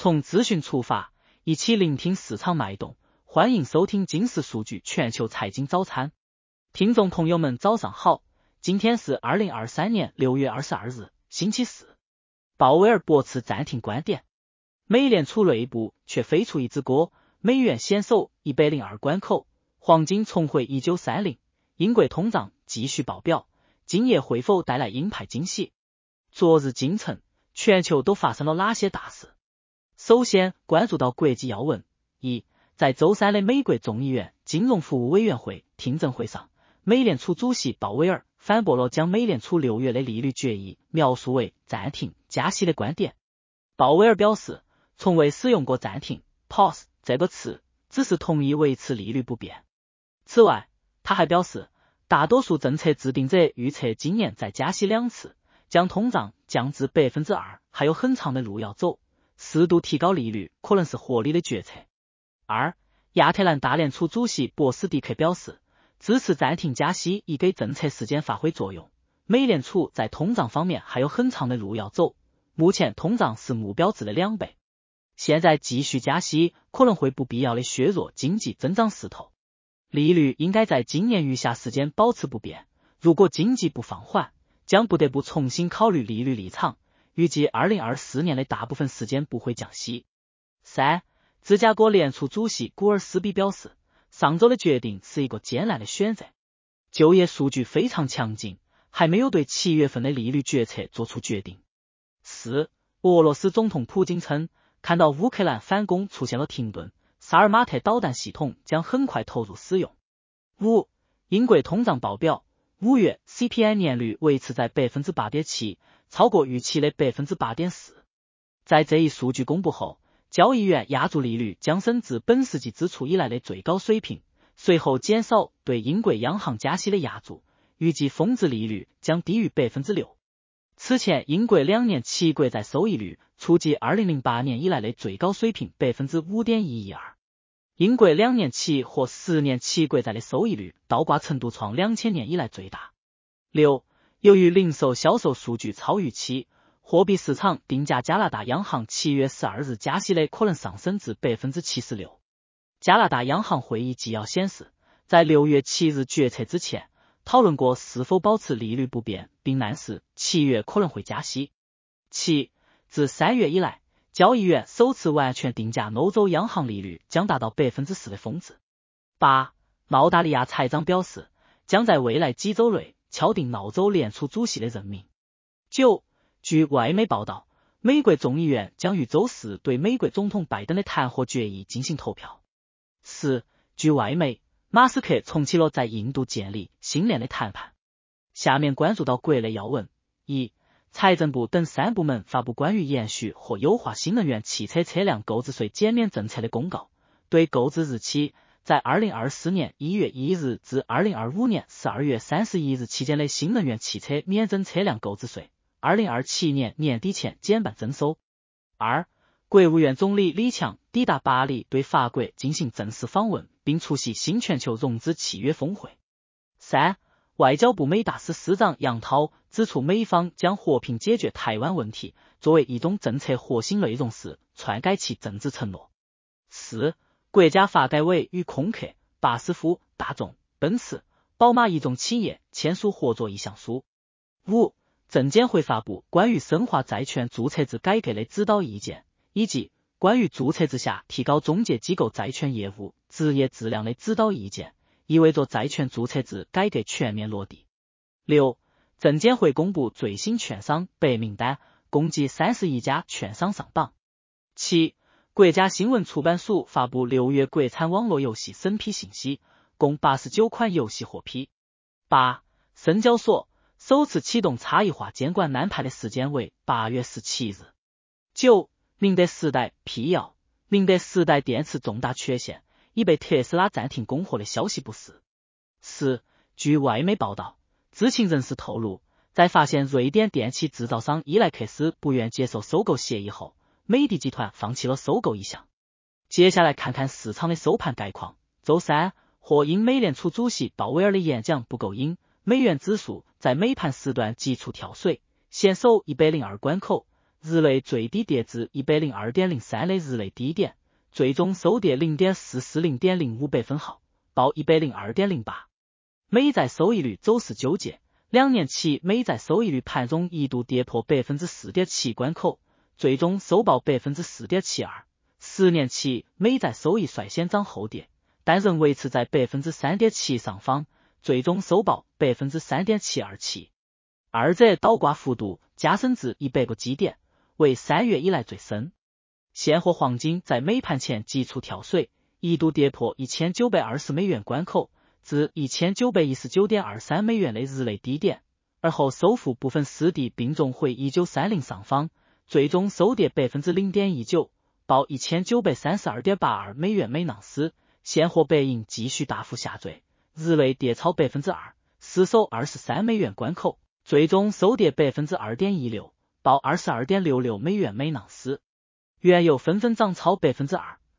从资讯出发，一起聆听市场脉动。欢迎收听金石数据全球财经早餐。听众朋友们早上好，今天是2023年6月22日，星期四。鲍威尔驳斥暂停观点，美联储内部却飞出一支歌，美元险守102关口，黄金重回1930，英国通胀继续爆表，今夜会否带来鹰派惊喜？昨日今晨，全球都发生了哪些大事？首先关注到国际要闻。一，在周三的美国众议院金融服务委员会听证会上，美联储主席鲍威尔反驳了将美联储6月的利率决议描述为暂停加息的观点。鲍威尔表示，从未使用过暂停 pause 这个词，只是同意维持利率不变。此外，他还表示，大多数政策制定者预测今年再加息2次，将通胀降至 2%， 还有很长的路要走，适度提高利率可能是合理的决策。二，亚特兰大联储主席博斯蒂克表示，支持暂停加息以给政策时间发挥作用。美联储在通胀方面还有很长的路要走，目前通胀是目标值的2倍。现在继续加息可能会不必要的削弱经济增长势头。利率应该在今年余下时间保持不变，如果经济不放缓，将不得不重新考虑利率立场，预计2024年的大部分时间不会降息。三，芝加哥联储主席古尔斯比表示，上周的决定是一个艰难的选择。就业数据非常强劲，还没有对7月份的利率决策做出决定。四，俄罗斯总统普京称，看到乌克兰反攻出现了停顿，萨尔马特导弹系统将很快投入使用。五，英国通胀爆表，5月 CPI 年率维持在 8.7%， 超过预期的 8.4%。在这一数据公布后，交易员压住利率将升至本世纪之初以来的最高水平，随后减少对英国央行加息的压注，预计峰值利率将低于 6%。此前，英国2年期国债收益率触及2008年以来的最高水平 5.112%。英国2年期和10年期国债的收益率倒挂程度创2000年以来最大。六，由于零售销售数据超预期，货币市场定价加拿大央行7月12日加息的可能上升至 76%。加拿大央行会议纪要显示，在6月7日决策之前，讨论过是否保持利率不变，并暗示7月可能会加息。七，自3月以来，交易员首次完全定价欧洲央行利率将达到 4% 的峰值。八，澳大利亚财长表示，将在未来几周内敲定澳洲联储主席的任命。九，据外媒报道，美国众议院将于周四对美国总统拜登的弹劾决议进行投票。十，据外媒，马斯克重启了在印度建立星链的谈判。下面关注到国内要闻。一，财政部等3部门发布关于延续或优化新能源汽车车辆购置税减免政策的公告，对购置日期在2024年1月1日至2025年12月31日期间的新能源汽车免征车辆购置税，2027年年底前减半征收。二，国务院总理李强抵达巴黎对法国进行正式访问，并出席新全球融资契约峰会。三，外交部美大司司长杨涛指出，美方将和平解决台湾问题作为一种政策核心内容时，篡改其政治承诺。四，国家发改委与空客、巴斯夫、大众、奔驰、宝马一众企业签署合作意向书。五，证监会发布关于深化债券注册制改革的指导意见，以及关于注册制下提高中介机构债券业务职业质量的指导意见，意味着债券注册制改革全面落地。六，证监会公布最新券商白名单，共计31家券商上榜。七，国家新闻出版署发布6月国产网络游戏审批信息，共89款游戏获批。八，深交所首次启动差异化监管安排的时间为8月17日。九，宁德时代辟谣，宁德时代电池重大缺陷，已被特斯拉暂停供货的消息不实。十，据外媒报道，知情人士透露，在发现瑞典电器制造商伊莱克斯不愿接受收购协议后，美的集团放弃了收购意向。接下来看看市场的收盘概况。周三，或因美联储主席鲍威尔的演讲不够鹰，美元指数在美盘时段急促跳水，险守102关口， 日内最低跌至 102.03 的日内低点，最终收跌 0.440.05 百分号，报 102.08。美债收益率走势纠结，2年期美债收益率盘中一度跌破 4.7% 关口，最终收报 4.72%。10年期美债收益率先涨后跌，但仍维持在 3.7% 上方，最终收报 3.727%。二者倒挂幅度加深至100个基点，为3月以来最深。现货黄金在美盘前急促跳水，一度跌破1920美元关口，至 1919.23 美元的日内低点，而后收复部分失地并重回1930上方，最终收跌 0.19%， 报 1932.82 美元每盎司。现货白银继续大幅下坠，日内跌超 2%， 失守23美元关口，最终收跌 2.16%， 报 22.66 美元每盎司。原油纷纷涨超 2%，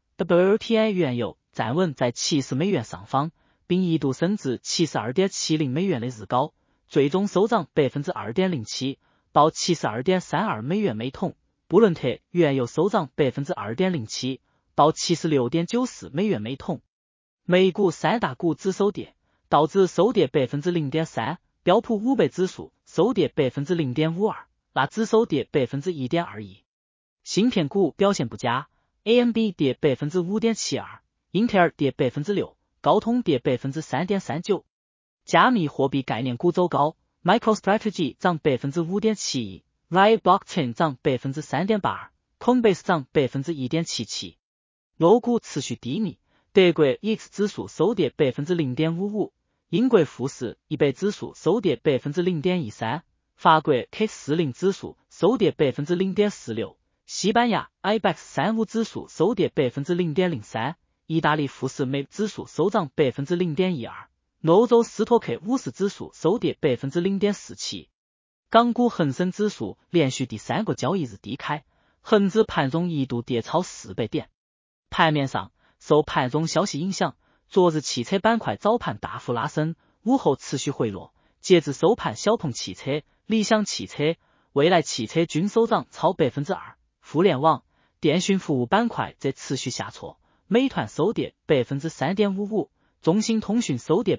WTI 原油站稳在70美元上方，并一度升至 72.70 美元的日高，最终收涨 2.07%， 报 72.32 美元每桶。布伦特原油收涨 2.07%， 报 76.94 美元每桶。美股三大股指收跌，道指收跌 0.3%， 标普500指数收跌 0.52%， 纳指收跌 1.21%。芯片股表现不佳， AMD 跌 5.72%， 英特尔跌 6%， 高通跌 3.39%。加密货币概念股走高， MicroStrategy 涨 5.71%， Riot Blockchain 涨 3.82%， Coinbase 涨 1.77%。欧股持续低迷，德国 EX 指数收跌 0.55%， 英国富时100指数收跌 0.13%， 法国 CAC 40指数收跌 0.46%， 西班牙 IBEX 35指数收跌 0.03%， 意大利富时 MIB 指数收涨 0.12%， 欧洲斯托克50指数收跌 0.47%。港股恒生指数连续第3个交易日低开，恒指盘中一度跌超400点。盘面上，受盘中消息影响，昨日汽车板块早盘大幅拉升，午后持续回落，截至收盘，小鹏汽车、理想汽车、蔚来汽车均收涨超 2%， 互联网、电讯服务板块则持续下挫，美团收跌 3.55%， 中兴通讯收跌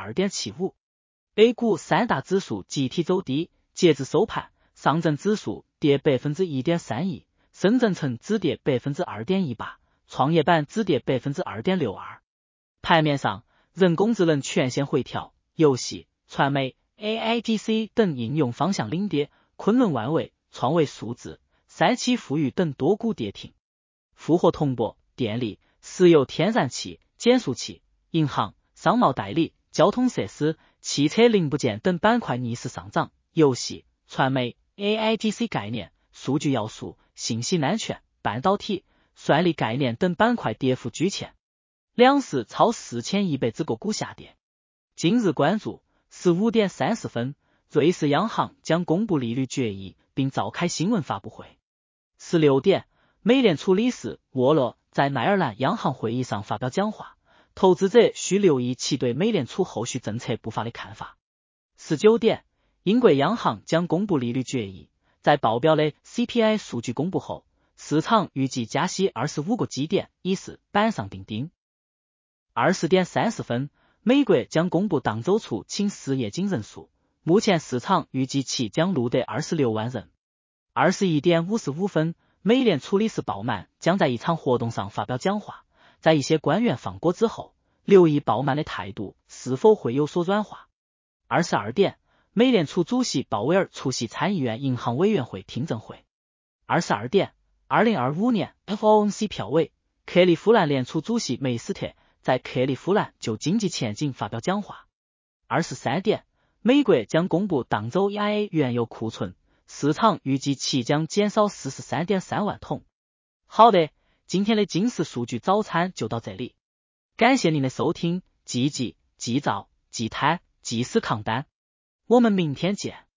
2.75%。A 股三大指数集体走低，截至收盘，上证指数跌 1.31%， 深圳成指跌 2.18%， 创业板止跌 2.62%。盘面上，人工智能全线回调，游戏、传媒、AIGC 等应用方向领跌，昆仑万维、创维数字、三七富裕等多股跌停。复合铜箔、电力、石油天然气、减速器、银行、商贸代理、交通设施、汽车零部件等板块逆势上涨，游戏、传媒、AIGC 概念、数据要素、信息安全、半导体、算力概念等板块跌幅居前。两市超4100只个股下跌。今日关注15点30分，瑞士央行将公布利率决议并召开新闻发布会。16点，美联储理事沃勒在爱尔兰央行会议上发表讲话，投资者需留意其对美联储后续政策步伐的看法。19点，英国央行将公布利率决议，在报表的 CPI 数据公布后，市场预计加息25个基点，已是板上钉钉。20点30分，美国将公布当周初请失业金人数，目前市场预计其将录得26万人。21点55分，美联储理事鲍曼将在一场活动上发表讲话，在一些官员放歌之后，留意鲍曼的态度是否会有所软化。22点，美联储主席鲍威尔出席参议院银行委员会听证会。22点，2025年 FOMC 票委，克利夫兰联储主席梅斯特在克利夫兰就经济前景发表讲话。23点，美国将公布当周 EIA 原油库存，市场预计其将减少 43.3 万桶。好的，今天的金石数据早餐就到这里，感谢您的收听，记记、记照、记摊、记死抗单，我们明天见。